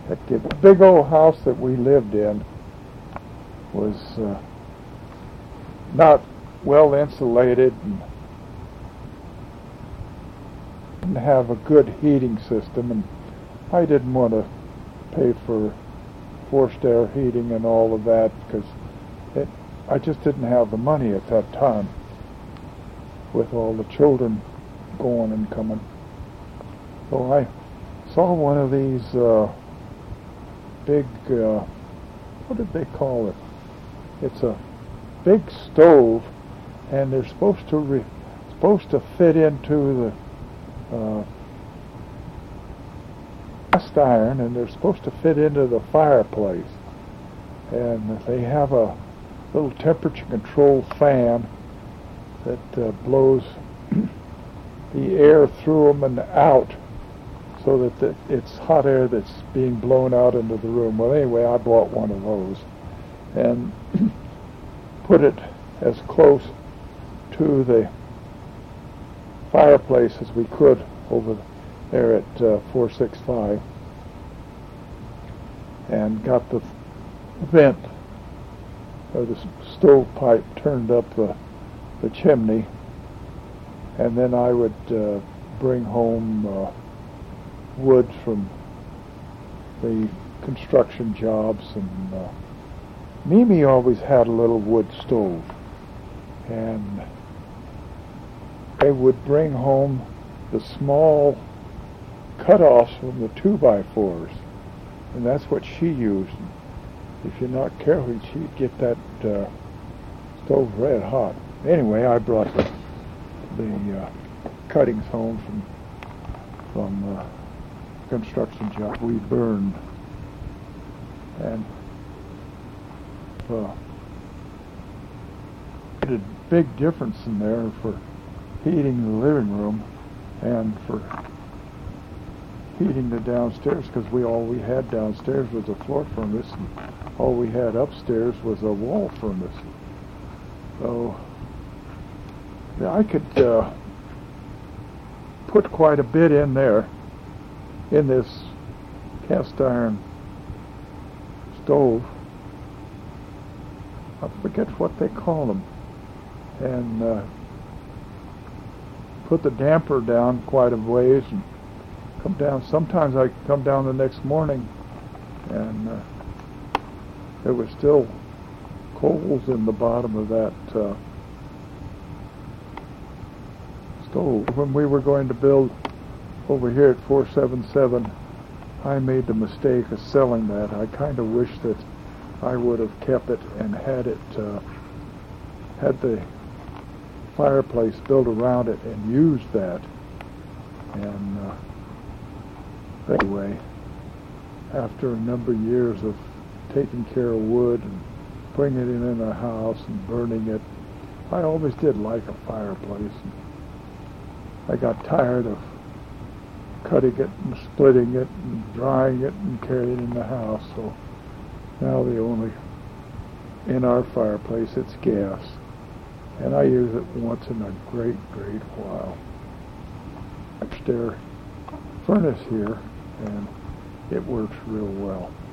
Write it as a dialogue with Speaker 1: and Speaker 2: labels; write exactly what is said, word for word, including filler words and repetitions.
Speaker 1: That the big old house that we lived in was uh, not well insulated and didn't have a good heating system, and I didn't want to pay for forced air heating and all of that because it, I just didn't have the money at that time with all the children going and coming. So I saw one of these uh, big, uh, what did they call it? It's a big stove, and they're supposed to re- supposed to fit into the uh, cast iron, and they're supposed to fit into the fireplace. And they have a little temperature control fan that uh, blows the air through them and out, so that the, it's hot air that's being blown out into the room. Well, anyway, I bought one of those and put it as close to the fireplace as we could over there at uh, four sixty-five, and got the vent or the stovepipe turned up the, the chimney, and then I would uh, bring home uh, wood from the construction jobs, and uh, Mimi always had a little wood stove, and I would bring home the small cut-offs from the two by fours, and that's what she used. If you're not careful, she'd get that uh, stove red hot. Anyway, I brought the, the uh, cuttings home from from uh, construction job we burned, and uh, made a big difference in there for heating the living room and for heating the downstairs, because we all we had downstairs was a floor furnace, and all we had upstairs was a wall furnace. So yeah, I could uh, put quite a bit in there in this cast iron stove. I forget what they call them, and uh, put the damper down quite a ways and come down. Sometimes I come down the next morning and uh, there was still coals in the bottom of that uh, stove. When we were going to build over here at four seventy-seven, I made the mistake of selling that. I kind of wish that I would have kept it and had it uh, had the fireplace built around it and used that. And uh, anyway, after a number of years of taking care of wood and bringing it in the house and burning it, I always did like a fireplace. And I got tired of cutting it and splitting it and drying it and carrying it in the house, so now the only, in our fireplace, it's gas, and I use it once in a great, great while. Upstairs furnace here, and it works real well.